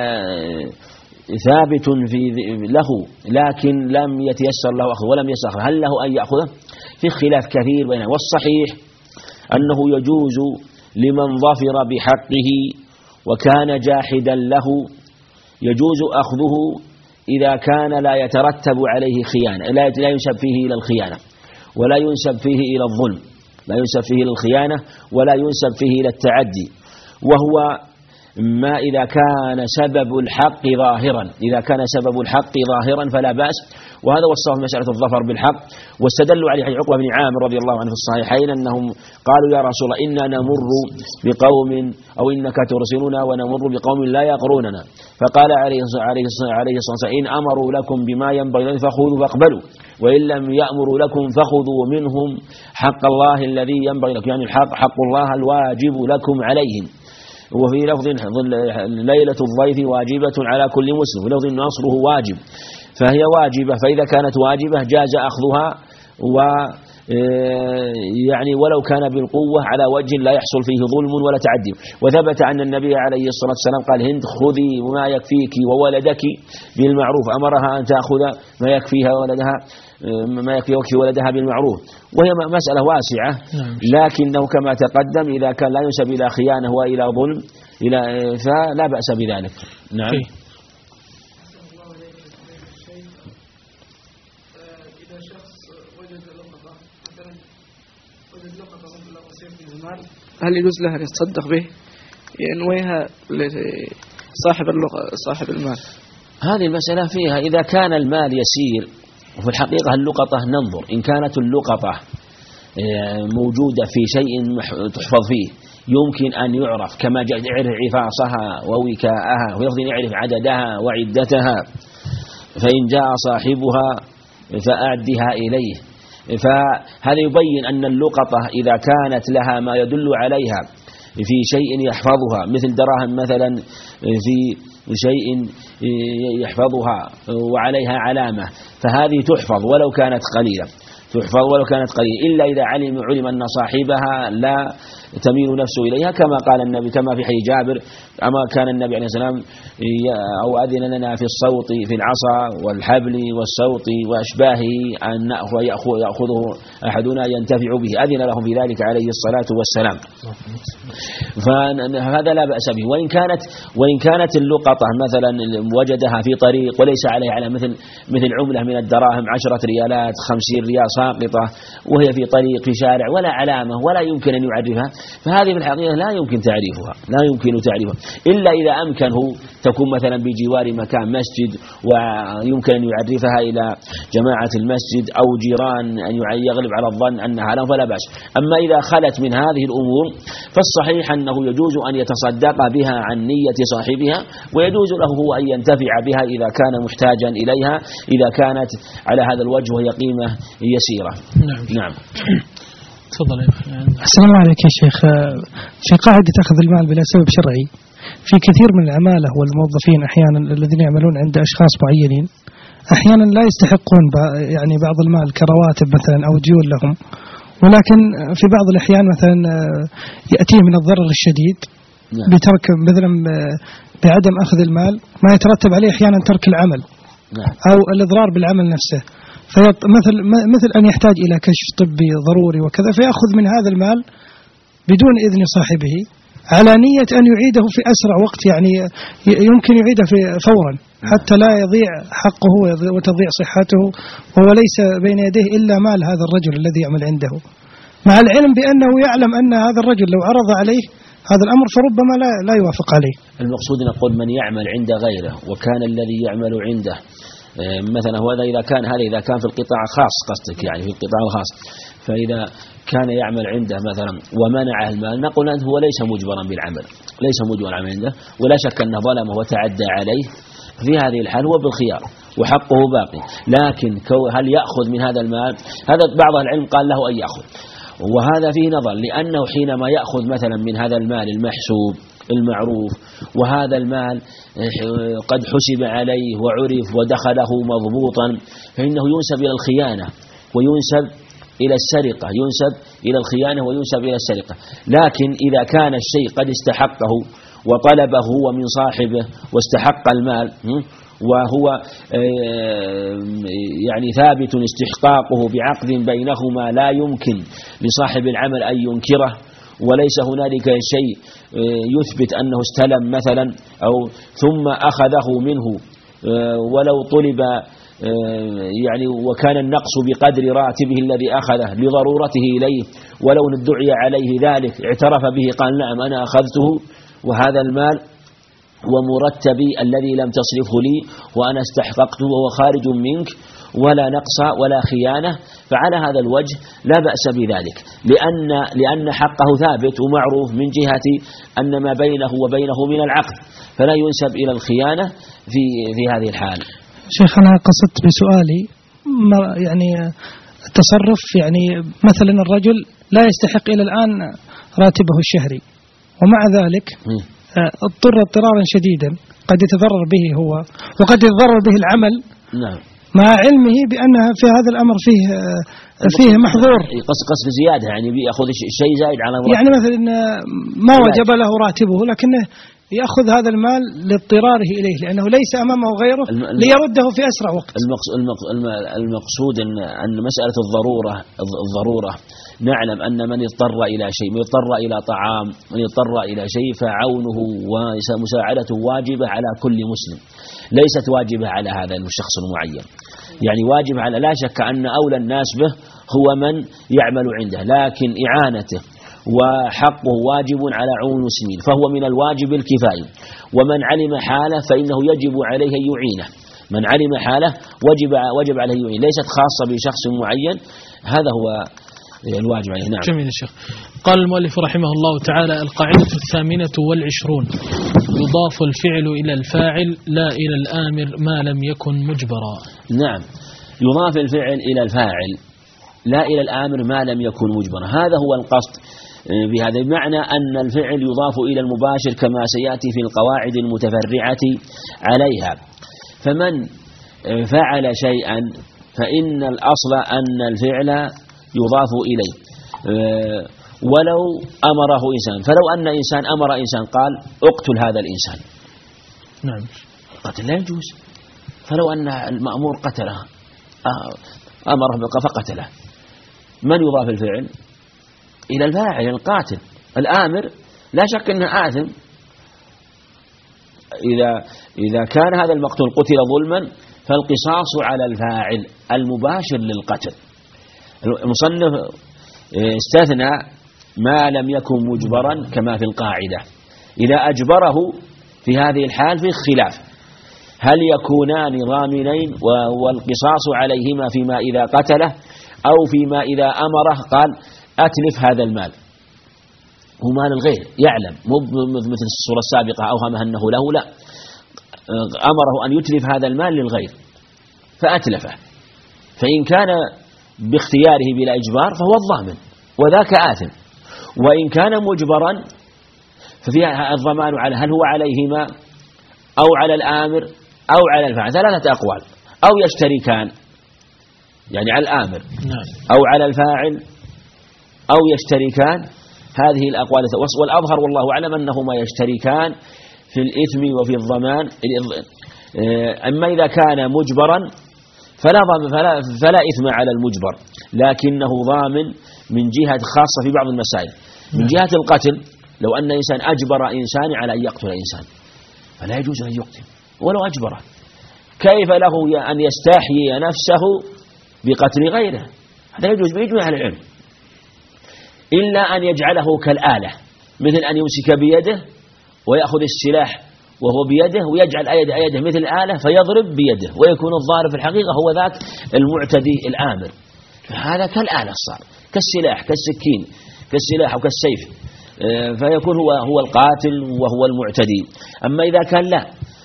ثابت له، لكن لم يتيسر له أخذه ولم يسر، هل له أن يأخذه؟ في خلاف كثير بينه، والصحيح أنه يجوز لمن ظفر بحقه وكان جاحدا له، يجوز أخذه إذا كان لا يترتب عليه خيانة، لا ينسب فيه إلى الخيانة ولا ينسب فيه إلى الظلم، لا ينسب فيه إلى الخيانة ولا ينسب فيه إلى التعدي، وهو ما إذا كان سبب الحق ظاهرا، إذا كان سبب الحق ظاهرا فلا بأس. وهذا وصف مسألة الظفر بالحق، واستدلوا عليه عقبة بن عامر رضي الله عنه في الصحيحين أنهم قالوا يا رسول الله إنا نمر بقوم أو إنك ترسلنا ونمر بقوم لا يقروننا، فقال عليه الصلاة والسلام إن أمروا لكم بما ينبغي فخذوا فاقبلوا، وإن لم يأمروا لكم فخذوا منهم حق الله الذي ينبغي لكم، يعني حق الله الواجب لكم عليهم. وفي لفظ ليلة الضيف واجبة على كل مسلم، وفي لفظ نصره واجب، فهي واجبة، فإذا كانت واجبة جاز أخذها، يعني ولو كان بالقوة على وجه لا يحصل فيه ظلم ولا تعدي. وثبت أن النبي عليه الصلاة والسلام قال هند خذي ما يكفيك وولدك بالمعروف، أمرها أن تأخذ ما يكفيها ولدها ولدها بالمعروف، وهي مسألة واسعة، لكنه كما تقدم إذا كان لا ينسب إلى خيانة وإلى ظلم فلا بأس بذلك. نعم. إذا شخص وجد لقطة مثلا المال، هل يجوز له أن يتصدق به ينويها صاحب المال؟ هذه المسألة فيها إذا كان المال يسير، وفي الحقيقة اللقطة ننظر إن كانت اللقطة موجودة في شيء تحفظ فيه يمكن أن يعرف، كما يعرف عفاصها ووكاءها ويفضل يعرف عددها وعدتها، فإن جاء صاحبها فأعدها إليه، فهذا يبين أن اللقطة إذا كانت لها ما يدل عليها في شيء يحفظها، مثل دراهم مثلا في شيء يحفظها وعليها علامة، فهذه تحفظ ولو كانت قليلة، إلا إذا علم أن صاحبها لا تميل نفسه إليها، كما قال النبي كما في حديث جابر أما كان النبي عليه السلام أو أذن لنا في الصوت في العصا والحبل والصوت وأشباهه أن يأخذه أحدنا ينتفع به، أذن لهم في ذلك عليه الصلاة والسلام، فهذا لا بأس به. وإن كانت اللقطة مثلا وجدها في طريق وليس عليه على مثل عملة من الدراهم 10 ريالات 50 ريال ساقطة وهي في طريق في شارع ولا علامة ولا يمكن أن يعرفها، فهذه في الحقيقة لا يمكن تعريفها إلا إذا أمكنه تكون مثلا بجوار مكان مسجد ويمكن أن يعرفها إلى جماعة المسجد أو جيران أن يغلب على الظن أنها لا، فلا بأس. أما إذا خلت من هذه الأمور فالصحيح أنه يجوز أن يتصدق بها عن نية صاحبها، ويجوز له هو أن ينتفع بها إذا كان محتاجا إليها، إذا كانت على هذا الوجه وهي قيمة يسيرة. نعم. تفضل. السلام عليكم يا شيخ. في قاعدة أخذ المال بلا سبب شرعي، في كثير من العمالة والموظفين أحيانا الذين يعملون عند أشخاص معينين أحيانا لا يستحقون يعني بعض المال كرواتب مثلا أو ديون لهم، ولكن في بعض الأحيان مثلا يأتيه من الضرر الشديد بترك مثلا بعدم أخذ المال ما يترتب عليه أحيانا ترك العمل أو الإضرار بالعمل نفسه، مثل أن يحتاج إلى كشف طبي ضروري وكذا، فيأخذ من هذا المال بدون إذن صاحبه على نية أن يعيده في أسرع وقت، يعني يمكن يعيده فورا حتى لا يضيع حقه وتضيع صحته، وهو ليس بين يديه إلا مال هذا الرجل الذي يعمل عنده، مع العلم بأنه يعلم أن هذا الرجل لو عرض عليه هذا الأمر فربما لا يوافق عليه. المقصود نقول من يعمل عند غيره وكان الذي يعمل عنده مثلا هو إذا كان في القطاع الخاص، قصدك يعني في القطاع الخاص، فإذا كان يعمل عنده مثلا ومنعه المال نقول أنه هو ليس مجبرا بالعمل، عنده، ولا شك أنه ظلمه وتعدى عليه، في هذه الحال هو بالخيار وحقه باقي. لكن هل يأخذ من هذا المال؟ هذا بعض العلم قال له أن يأخذ، وهذا فيه نظر، لأنه حينما يأخذ مثلا من هذا المال المحسوب المعروف، وهذا المال قد حسب عليه وعرف ودخله مضبوطا، فإنه ينسب إلى الخيانة وينسب إلى السرقة، ينسب إلى الخيانة وينسب إلى السرقة. لكن إذا كان الشيء قد استحقه وطلبه هو من صاحبه واستحق المال، وهو يعني ثابت استحقاقه بعقد بينهما لا يمكن لصاحب العمل أن ينكره، وليس هنالك شيء يثبت أنه استلم مثلا أو ثم أخذه منه ولو طلب يعني وكان النقص بقدر راتبه الذي أخذه لضرورته إليه، ولو ادعي عليه ذلك اعترف به قال نعم أنا أخذته وهذا المال ومرتبي الذي لم تصرفه لي وأنا استحققته وهو خارج منك ولا نقص ولا خيانة، فعلى هذا الوجه لا بأس بذلك، لأن حقه ثابت ومعروف من جهة أن ما بينه وبينه من العقد، فلا ينسب إلى الخيانة في هذه الحال. شيخ أنا قصدت بسؤالي يعني التصرف، يعني مثلا الرجل لا يستحق إلى الآن راتبه الشهري، ومع ذلك اضطر اضطرارا شديدا قد يتضرر به هو وقد يتضرر به العمل، نعم، مع علمه بأنها في هذا الأمر فيه محظور، قصد زيادة، يعني بيأخذ شيء زائد على مرتب. يعني مثلا ما وجب له راتبه لكنه يأخذ هذا المال لاضطراره إليه لأنه ليس أمامه غيره ليرده في أسرع وقت. المقصود أن مسألة الضرورة نعلم أن من اضطر إلى شيء، من اضطر إلى طعام، من اضطر إلى شيء، فعونه ومساعدته واجبة على كل مسلم، ليست واجبة على هذا الشخص المعين. يعني واجب على، لا شك أن أولى الناس به هو من يعمل عنده، لكن إعانته وحقه واجب على عموم المسلمين، فهو من الواجب الكفاية. ومن علم حاله فإنه يجب عليه أن يعينه، من علم حاله وجب عليه يعين، ليست خاصة بشخص معين، هذا هو الواجب عليه. نعم. جميل يا شيخ. قال المؤلف رحمه الله تعالى: القاعدة 28 يضاف الفعل إلى الفاعل لا إلى الآمر ما لم يكن مجبرا. نعم، يضاف الفعل إلى الفاعل لا إلى الآمر ما لم يكن مجبرا، هذا هو القصد بهذا، بمعنى أن الفعل يضاف إلى المباشر كما سيأتي في القواعد المتفرعة عليها. فمن فعل شيئا فإن الأصل أن الفعل يضاف إليه، ولو أمره إنسان، فلو أن إنسان أمر إنسان قال اقتل هذا الإنسان، نعم، قتل لا يجوز. فلو أن المأمور قتله أمره فقتله، من يضاف الفعل؟ إلى الفاعل القاتل. الآمر لا شك أنه آثم إذا كان هذا المقتول قتل ظلما، فالقصاص على الفاعل المباشر للقتل. المصنف استثنى ما لم يكن مجبرا كما في القاعدة، إذا أجبره في هذه الحال في خلاف، هل يكونان ضامنين والقصاص عليهما فيما إذا قتله أو فيما إذا أمره قال أتلف هذا المال، هو مال الغير يعلم، مو مثل الصورة السابقة أوهم أنه له، لا، أمره أن يتلف هذا المال للغير فأتلفه، فإن كان باختياره بلا إجبار فهو الضامن وذاك آثم، وإن كان مجبرا ففيها الضمان على هل هو عليهما أو على الآمر أو على الفاعل، ثلاثة أقوال، أو يشتركان يعني على الآمر أو على الفاعل أو يشتركان، هذه الأقوال، والأظهر والله أعلم أنهما يشتركان في الإثم وفي الضمان. أما إذا كان مجبرا فلا إثم على المجبر، لكنه ضامن من جهة خاصة في بعض المسائل. من جهة القتل، لو أن إنسان أجبر إنسان على أن يقتل إنسان فلا يجوز أن يقتل ولو أجبره، كيف له أن يستحيي نفسه بقتل غيره؟ هذا يجوز بإجماع أهل العلم، إلا أن يجعله كالآلة، مثل أن يمسك بيده ويأخذ السلاح وهو بيده ويجعل يده مثل الآلة فيضرب بيده، ويكون الضارب في الحقيقة هو ذاك المعتدي الآمر، فهذا كالآلة صار كالسلاح كالسكين كالسلاح أو كالسيف، فيكون هو القاتل وهو المعتدي. أما إذا كان لا،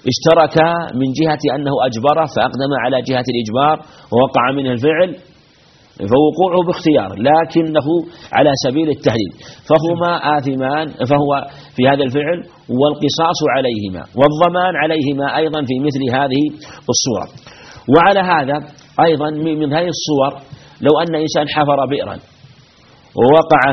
اشترك من جهة أنه أجبره فأقدم على جهة الإجبار ووقع منه الفعل فوقوعه باختيار، لكنه على سبيل التهديد، فهما آثمان، فهو في هذا الفعل والقصاص عليهما والضمان عليهما أيضا في مثل هذه الصورة. وعلى هذا أيضا من هذه الصور لو أن إنسان حفر بئرا ووقع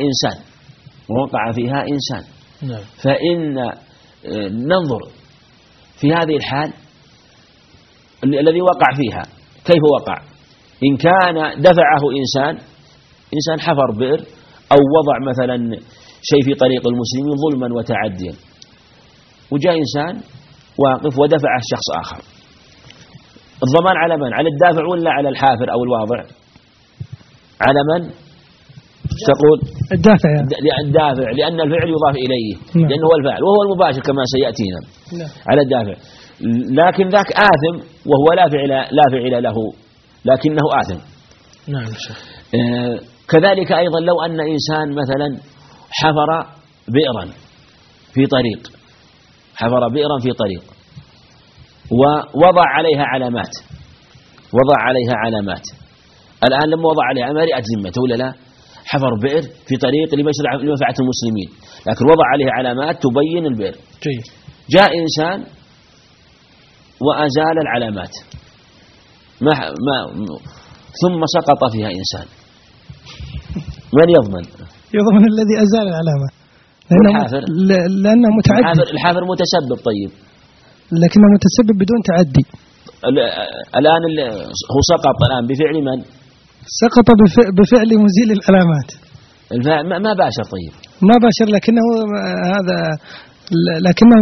فيها إنسان فإن ننظر في هذه الحال الذي وقع فيها كيف وقع. إن كان دفعه إنسان حفر بئر أو وضع مثلا شيء في طريق المسلمين ظلما وتعديا، وجاء إنسان واقف ودفعه شخص آخر، الضمان على من؟ على الدافع ولا على الحافر أو الواضع؟ على من تقول؟ الدافع يعني. الدافع، لأن الفعل يضاف إليه لأنه هو الفاعل وهو المباشر كما سيأتينا على الدافع، لكن ذاك آثم وهو لا فعل له لكنه آثم. نعم. كذلك أيضا لو أن إنسان مثلا حفر بئرا في طريق ووضع عليها علامات، الآن لما وضع عليها مرئت ذمته ولا لا؟ حفر بئر في طريق لمنفعة المسلمين، لكن وضع عليها علامات تبين البئر. جاء إنسان وأزال العلامات ثم سقط فيها إنسان، من يضمن؟ يضمن الذي أزال العلامة لأنه متعدي. الحافر متسبب، طيب لكنه متسبب بدون تعدي. الآن هو سقط الآن بفعل من؟ سقط بفعل مزيل العلامات. ما باشر. طيب ما باشر، لكنه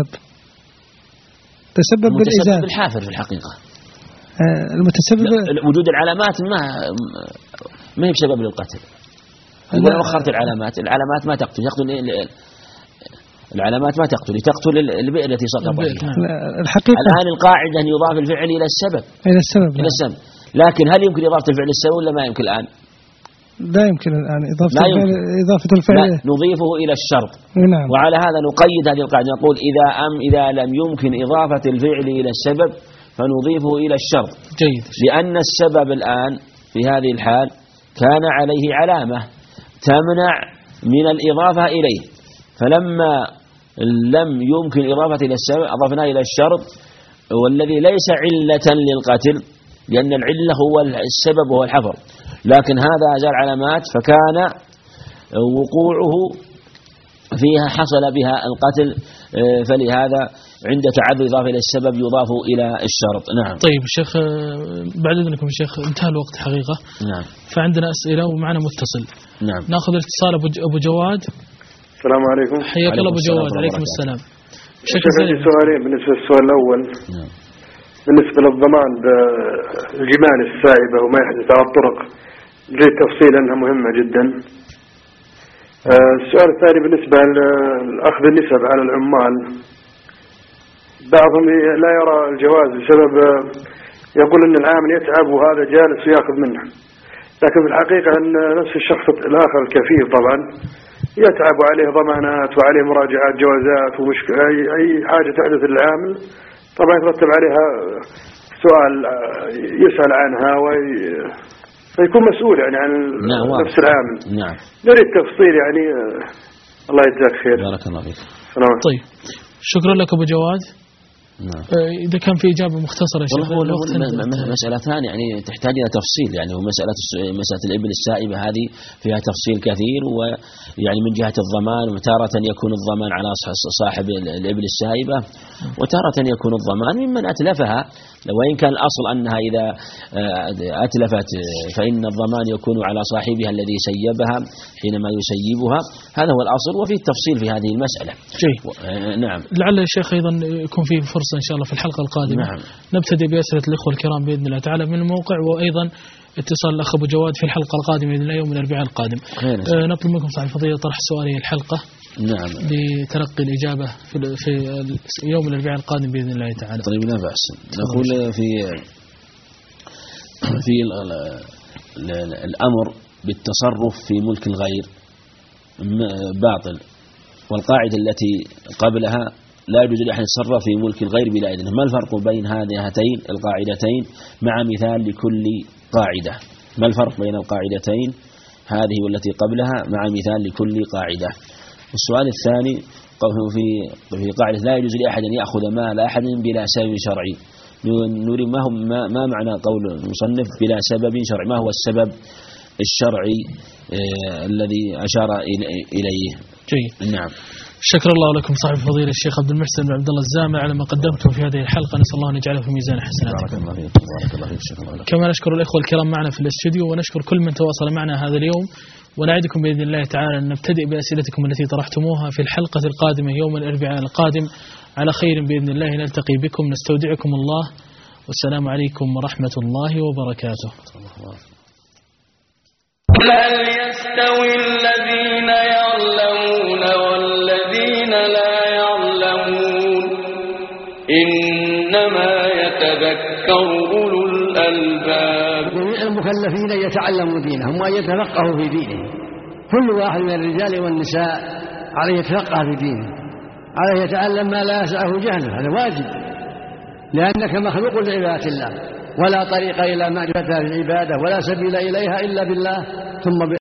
تسبب بالإزالة. الحافر في الحقيقة المتسبب وجود العلامات ما هي بسبب للقتل. إذا أخرت العلامات ما تقتل، العلامات ما تقتل البئر التي سقط فيها. الحقيقة الآن القاعدة أن يضاف الفعل إلى السبب. لكن هل يمكن إضافة الفعل السبب ولا ما يمكن الآن؟ لا يمكن الآن إضافة الفعل. لا، نضيفه إلى الشرط. نعم. وعلى هذا نقيد هذه القاعدة، نقول إذا لم يمكن إضافة الفعل إلى السبب فنضيفه إلى الشرط. جيد. لأن السبب الآن في هذه الحال كان عليه علامة تمنع من الإضافة إليه، فلما لم يمكن إضافة إلى السبب أضفنا إلى الشرط، والذي ليس علة للقتل لأن العلة هو السبب وهو الحفر، لكن هذا أزال علامات فكان وقوعه فيها حصل بها القتل، فلهذا عند تعذر إضافة إلى السبب يضاف إلى الشرط. نعم. طيب الشيخ، بعد إذنكم الشيخ انتهى الوقت حقيقة. نعم. فعندنا أسئلة ومعنا متصل. نعم. نأخذ الاتصال أبو جواد. السلام عليكم. حياك الله أبو جواد. عليكم السلام. شيخ عندي سؤالين. بالنسبة للسؤال الأول، نعم، بالنسبة للضمان بالجمال السائبة وما يحدث على الطرق، نريد تفصيل أنها مهمة جدا. السؤال الثاني بالنسبة لأخذ النسب على العمال، بعضهم لا يرى الجواز بسبب يقول أن العامل يتعب وهذا جالس ويأخذ منه، لكن في الحقيقة أن نفس الشخص الآخر الكفيل طبعا يتعب وعليه ضمانات وعليه مراجعات جوازات ومشكلة أي حاجة تحدث للعامل طبعا يترتب عليها سؤال يسأل عنها فيكون مسؤول يعني عن نفس العامل. نعم. نريد تفصيل يعني. الله يجزاك خير. بارك الله فيك. طيب شكرا لك أبو جواد. نعم. إذا كان في إجابة مختصرة يا شيخ. مسألة ثانية يعني تحتاج إلى تفصيل، يعني مسألة الإبل السائبة هذه فيها تفصيل كثير، ويعني من جهة الضمان، وتارة يكون الضمان على صاحب الإبل السائبة، وتارة يكون الضمان ممن أتلفها، وإن كان الأصل أنها إذا أتلفت فإن الضمان يكون على صاحبها الذي سيبها حينما يسيبها، هذا هو الأصل، وفي التفصيل في هذه المسألة. نعم. لعل الشيخ أيضا يكون فيه فرصة إن شاء الله في الحلقة القادمة. نعم. نبتدي بأسئلة الإخوة الكرام بإذن الله تعالى من الموقع، وأيضا اتصال الأخ أبو جواد في الحلقة القادمة بإذن الله يوم الأربعاء القادم. نطلب منكم صاحب الفضيلة طرح سؤالي الحلقة. نعم. لتلقي الإجابة في يوم الأربعاء القادم بإذن الله تعالى. طيب لا بأس. نقول في الأمر بالتصرف في ملك الغير باطل، والقاعدة التي قبلها لا يجوز لأحد يتصرف في ملك الغير بلا إذنه. ما الفرق بين هاتين القاعدتين مع مثال لكل قاعدة؟ ما الفرق بين القاعدتين هذه والتي قبلها مع مثال لكل قاعدة؟ السؤال الثاني في قاعدة لا يجوز لأحد أن يأخذ مال أحد بلا سبب شرعي. نريد ما معنى قول المصنف بلا سبب شرعي؟ ما هو السبب الشرعي الذي أشار إليه؟ جيد. نعم. شكر الله لكم صاحب فضيلة الشيخ عبد المحسن بن عبد الله الزامع على ما قدمته في هذه الحلقة، نسأل الله أن يجعله في ميزان حسناتكم. كما نشكر الإخوة الكرام معنا في الاستوديو، ونشكر كل من تواصل معنا هذا اليوم، ونعدكم بإذن الله تعالى أن نبتدئ بأسئلتكم التي طرحتموها في الحلقة القادمة يوم الأربعاء القادم على خير بإذن الله. نلتقي بكم، نستودعكم الله، والسلام عليكم ورحمة الله وبركاته. هل يستوي الذين يعلمون والذين لا يعلمون؟ إنما يتذكر أولو الألباب. جميع المكلفين يتعلموا دينهم وأن يتفقهوا في دينهم. كل واحد من الرجال والنساء عليه يتفقه في دينه، عليه يتعلم ما لا يسعه جهله، هذا واجب، لأنك مخلوق لعبادة الله، ولا طريق إلى معرفة العبادة ولا سبيل إليها إلا بالله ثم